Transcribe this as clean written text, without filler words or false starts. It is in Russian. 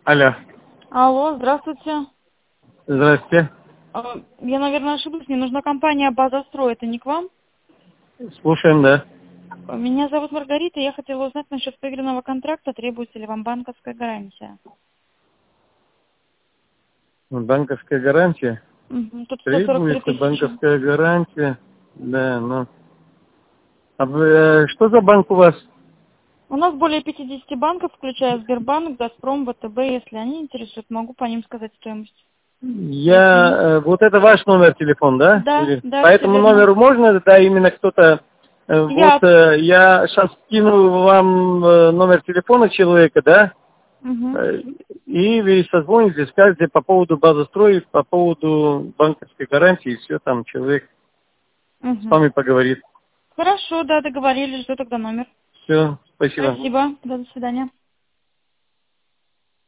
Алло. Алло, здравствуйте. Здрасте. Я, наверное, ошиблась. Мне нужна компания «Базастрой». Это не к вам? Слушаем, да. Меня зовут Маргарита. Я хотела узнать насчет выигранного контракта. Требуется ли вам банковская гарантия? Банковская гарантия. Тут 143 Требуется тысячи. банковская гарантия. Да, ну. А вы, что за банк у вас? У нас более 50 банков, включая Сбербанк, Газпром, ВТБ. Если они интересуют, могу по ним сказать стоимость. Вот это ваш номер телефона, да? Да, Или да, по все этому верно. номеру можно, да, именно кто-то... Я. Я сейчас скину вам номер телефона человека, да? Мгм. И вы созвонитесь, скажете по поводу базостроя, по поводу банковской гарантии, и все, там человек с Мгм. вами поговорит. Хорошо, да, договорились. Жду тогда номер. Все, спасибо. Спасибо. Да, до свидания.